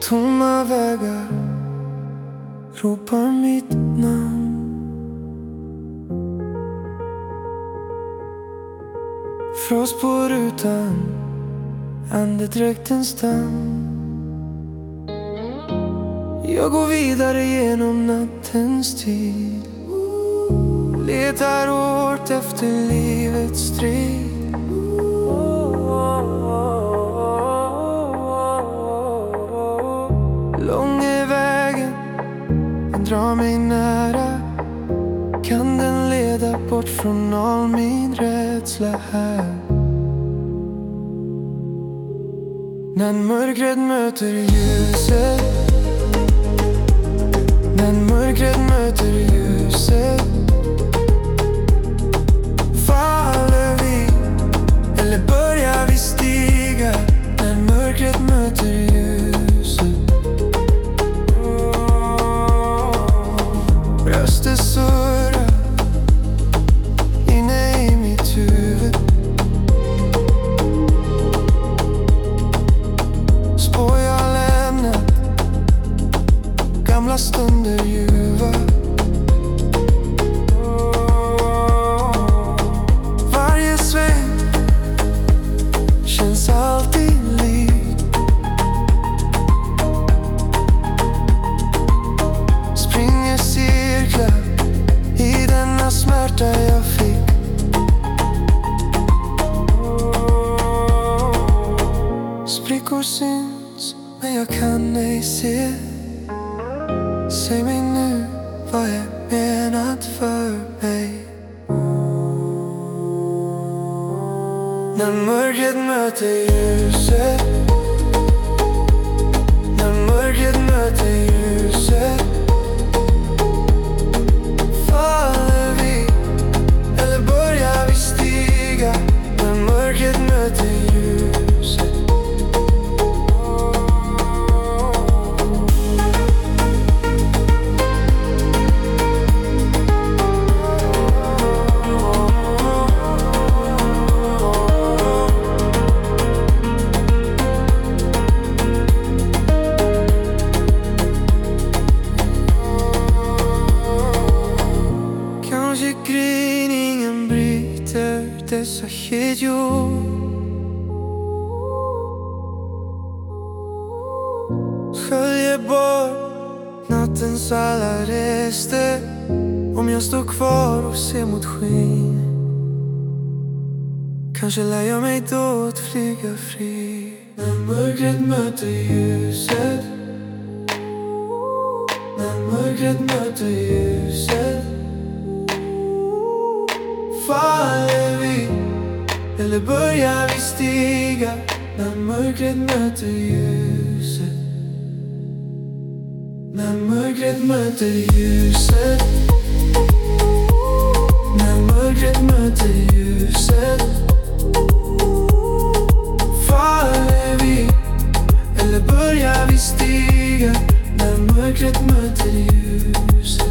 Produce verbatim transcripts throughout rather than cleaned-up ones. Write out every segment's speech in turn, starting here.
tomma vägar ropar mitt namn. Frost på rutan, andedräktens damm. Jag går vidare genom nattens tid, letar hårt efter livets strid. Lång är vägen, den drar mig nära. Kan den leda bort från all min rädsla här? När mörkret möter ljuset, när mörkret möter ljuset, faller vi eller börjar vi stiga? När mörkret möter ljuset, röster surrar inne i mitt huvud. Spår jag lämnat, gamla stunder ljuva. Varje sväng känns alltid lik. Springer cirklar i denna smärta jag fick. Sprickor syns men jag kan ej se. Säg mig nu, vad är menat för mig? När mörkret möter ljuset, när mörkret möter ljuset, faller vi eller börjar vi stiga? När mörkret möter ljuset, gryningen bryter dessa kedjor. Sköljer bort nattens alla rester. Om jag står kvar och ser mot skyn, kanske lär jag mig då att flyga fri. När mörkret möter ljuset, när mörkret möter ljuset, faller vi eller börjar vi stiga? När mörkret möter ljuset, när mörkret möter ljuset, när mörkret möter ljuset, faller vi eller börjar vi stiga? När mörkret möter ljuset.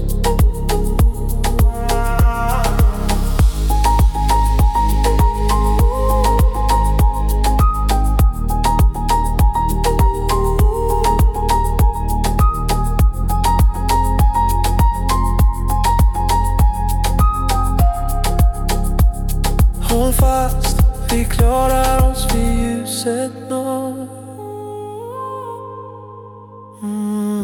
Håll fast, vi klarar oss vid ljuset når. Mm.